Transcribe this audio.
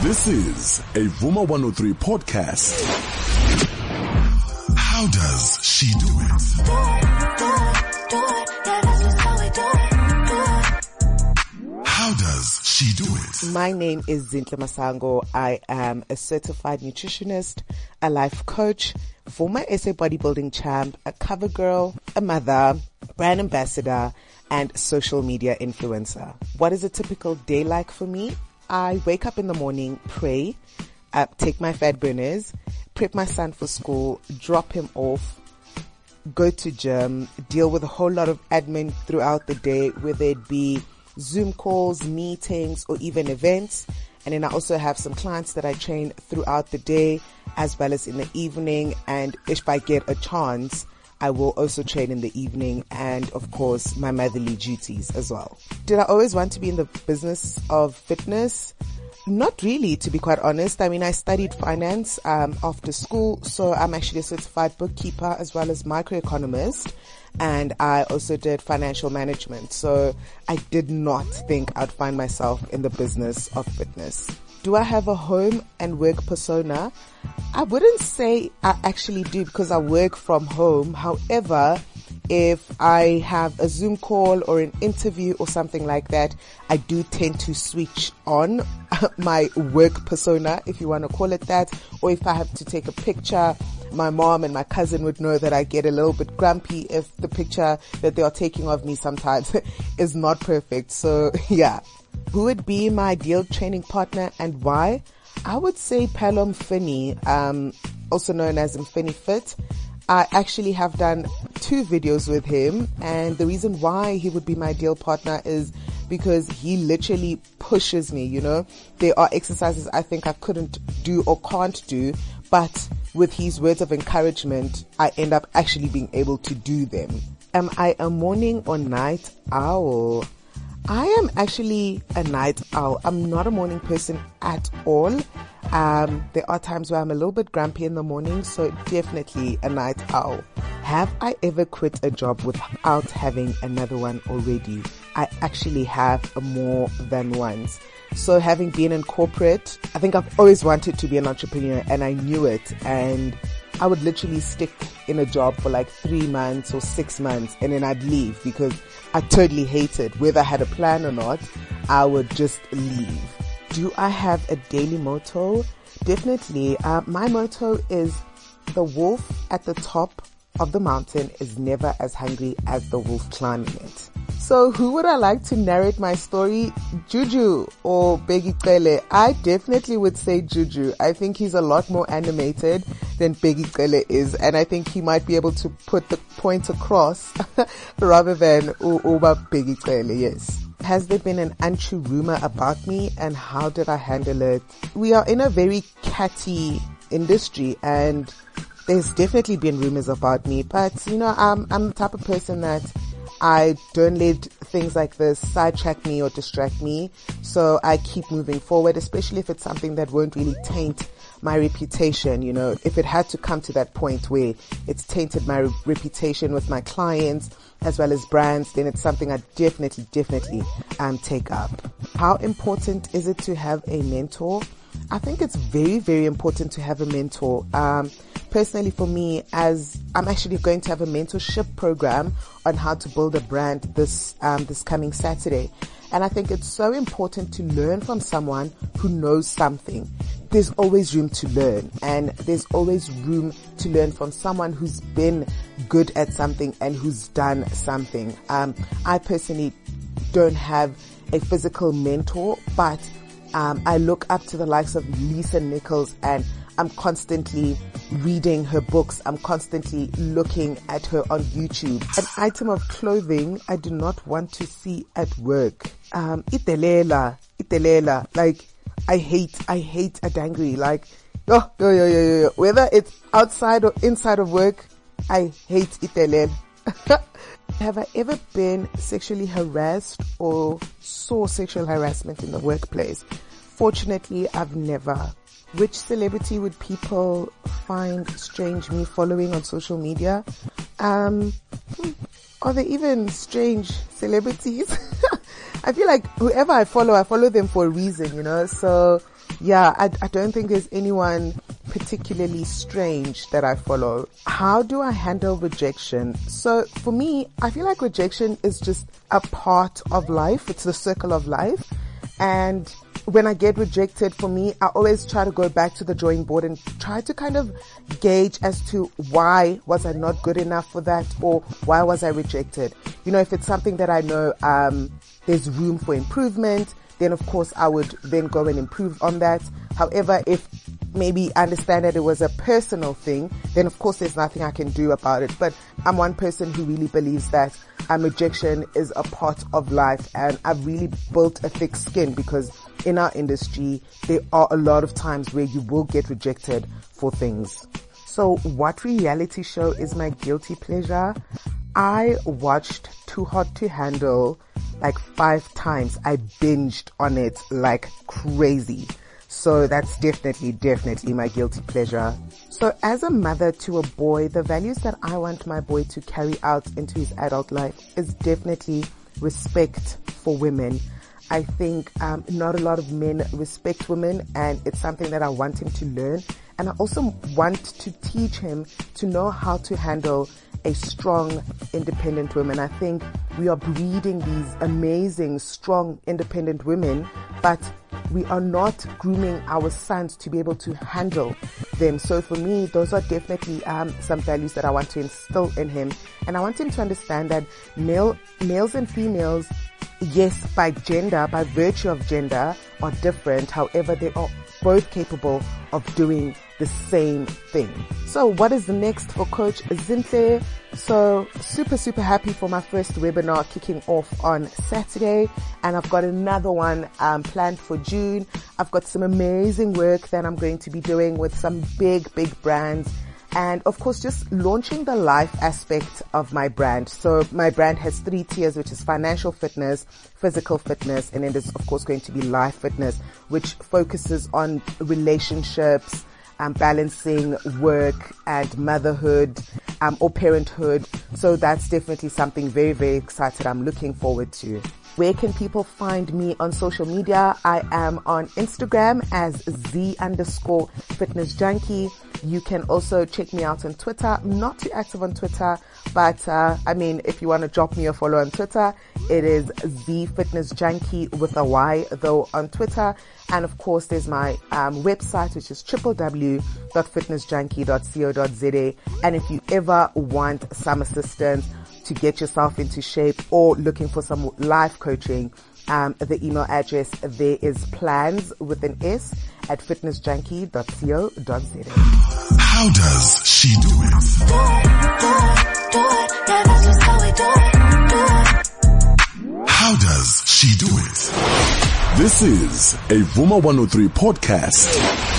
This is a Vuma 103 podcast. How does she do it? How does she do it? My name is Zinhle Masango. I am a certified nutritionist, a life coach, former SA bodybuilding champ, a cover girl, a mother, brand ambassador, and social media influencer. What is a typical day like for me? I wake up in the morning, pray, take my fat burners, prep my son for school, drop him off, go to gym, deal with a whole lot of admin throughout the day, whether it be Zoom calls, meetings, or even events. And then I also have some clients that I train throughout the day as well as in the evening. And if I get a chance, I will also train in the evening, and of course my motherly duties as well. Did I always want to be in the business of fitness? Not really, to be quite honest. I mean, I studied finance after school, so I'm actually a certified bookkeeper as well as microeconomist, and I also did financial management. So I did not think I'd find myself in the business of fitness. Do I have a home and work persona? I wouldn't say I actually do because I work from home. However, if I have a Zoom call or an interview or something like that, I do tend to switch on my work persona, if you want to call it that. Or if I have to take a picture, my mom and my cousin would know that I get a little bit grumpy if the picture that they are taking of me sometimes is not perfect. So yeah. Who would be my ideal training partner and why? I would say Palom Finney, also known as Mfini Fit. I actually have done 2 videos with him, and the reason why he would be my ideal partner is because he literally pushes me, you know. There are exercises I think I couldn't do or can't do, but with his words of encouragement, I end up actually being able to do them. Am I a morning or night owl? I am actually a night owl. I'm not a morning person at all. There are times where I'm a little bit grumpy in the morning, so definitely a night owl. Have I ever quit a job without having another one already? I actually have more than once. So having been in corporate, I think I've always wanted to be an entrepreneur, and I knew it. And I would literally stick in a job for like 3 months or 6 months, and then I'd leave because I totally hated, whether I had a plan or not, I would just leave. Do I have a daily motto? Definitely. My motto is the wolf at the top of the mountain is never as hungry as the wolf climbing it. So who would I like to narrate my story? Juju or Begicele? I definitely would say Juju. I think he's a lot more animated than Begicele is, and I think he might be able to put the point across rather than Uba Begicele, yes. Has there been an untrue rumor about me, and how did I handle it? We are in a very catty industry, and there's definitely been rumors about me, but you know, I'm the type of person that I don't let things like this sidetrack me or distract me. So I keep moving forward, especially if it's something that won't really taint my reputation. You know, if it had to come to that point where it's tainted my reputation with my clients as well as brands, then it's something I definitely take up. How important is it to have a mentor? I think it's very, very important to have a mentor. Personally for me, as I'm actually going to have a mentorship program on how to build a brand this coming Saturday. And I think it's so important to learn from someone who knows something. There's always room to learn, and there's always room to learn from someone who's been good at something and who's done something. I personally don't have a physical mentor, but I look up to the likes of Lisa Nichols, and I'm constantly reading her books. I'm constantly looking at her on YouTube. An item of clothing I do not want to see at work. Itelela. Like, I hate a dangry. Like, yo. Whether it's outside or inside of work, I hate itelela. Have I ever been sexually harassed or saw sexual harassment in the workplace? Fortunately, I've never. Which celebrity would people find strange me following on social media? Are there even strange celebrities? I feel like whoever I follow them for a reason, you know? So yeah, I don't think there's anyone particularly strange that I follow. How do I handle rejection? So for me, I feel like rejection is just a part of life. It's the circle of life. And when I get rejected, for me, I always try to go back to the drawing board and try to kind of gauge as to why was I not good enough for that, or why was I rejected? You know, if it's something that I know there's room for improvement, then of course I would then go and improve on that. However, if maybe I understand that it was a personal thing, then of course there's nothing I can do about it. But I'm one person who really believes that rejection is a part of life, and I've really built a thick skin, because in our industry there are a lot of times where you will get rejected for things. So what reality show is my guilty pleasure? I watched Too Hot to Handle like 5 times. I binged on it like crazy. So that's definitely my guilty pleasure. So as a mother to a boy, the values that I want my boy to carry out into his adult life is definitely respect for women. I think not a lot of men respect women, and it's something that I want him to learn. And I also want to teach him to know how to handle a strong, independent woman. I think we are breeding these amazing, strong, independent women, but we are not grooming our sons to be able to handle them. So for me, those are definitely some values that I want to instill in him. And I want him to understand that males and females, yes, by virtue of gender, are different. However, they are both capable of doing the same thing. So what is next for Coach Zinhle? So super happy for my first webinar kicking off on Saturday, and I've got another one planned for June. I've got some amazing work that I'm going to be doing with some big brands, and of course just launching the life aspect of my brand. So my brand has 3 tiers, which is financial fitness, physical fitness, and then there's of course going to be life fitness, which focuses on relationships, balancing work and motherhood, or parenthood. So that's definitely something very excited I'm looking forward to. Where can people find me on social media? I am on Instagram as _fitness junkie. You can also check me out on Twitter. I'm not too active on Twitter, but if you want to drop me a follow on Twitter, it is _fitness junkie with a Y though on Twitter. And of course there's my website, which is www.fitnessjunkie.co.za. And if you ever want some assistance to get yourself into shape or looking for some life coaching, the email address there is plans with an S at fitnessjunkie.co.za. How does she do it? How does she do it? This is a Vuma 103 podcast.